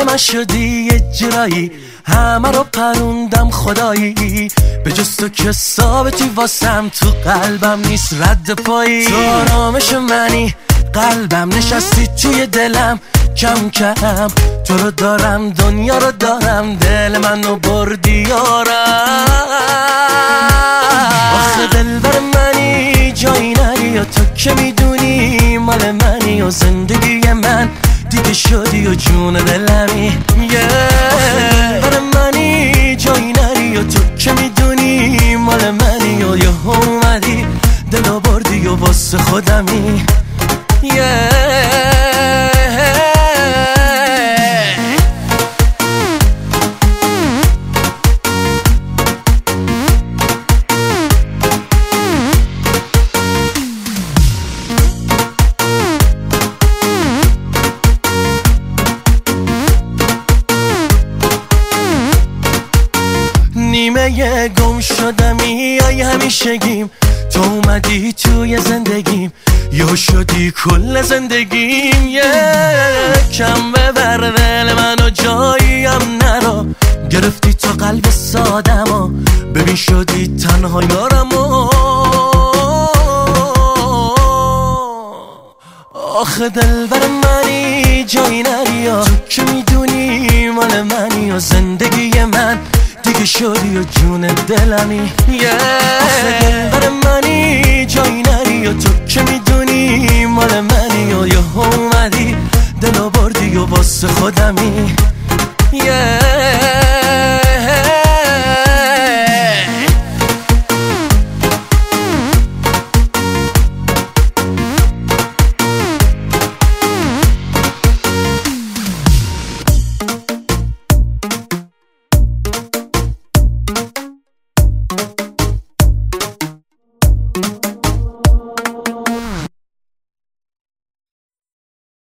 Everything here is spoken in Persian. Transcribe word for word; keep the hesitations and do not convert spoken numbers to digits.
من شدی یه جورایی، همه رو پروندم خدایی، به جز تو که ثابتی واسم تو قلبم نیست رد پایی. تو آرامش منی، قلبم نشستی توی دلم، کم کم تو رو دارم، دنیا رو دارم، دل منو بردی یارم. آخه دلبر منی، جایی نری و تو که میدونی مال منی و زندگی من دیگه شدی و جون دلمی. آخه دلبر منی، جایی نری و تو که میدونی مال منی و یه اومدی دلو بردی و واسه خودمی. نیمه گم شدمی ای همیشگیم، تو اومدی توی زندگیم، یا شدی کل زندگیم. یه کم ببر دل منو جاییم نرو، گرفتی تو قلب سادمو، ببین شدی تنها یارمو. آخه دلبر منی، جایی نری و تو که میدونی مال منی و زندگی من دیگه شدی و جون دلمی. آخه دلبر منی، جایی نری و تو که میدونی مال منی و یه اومدی دلو بردی و واسه خودمی.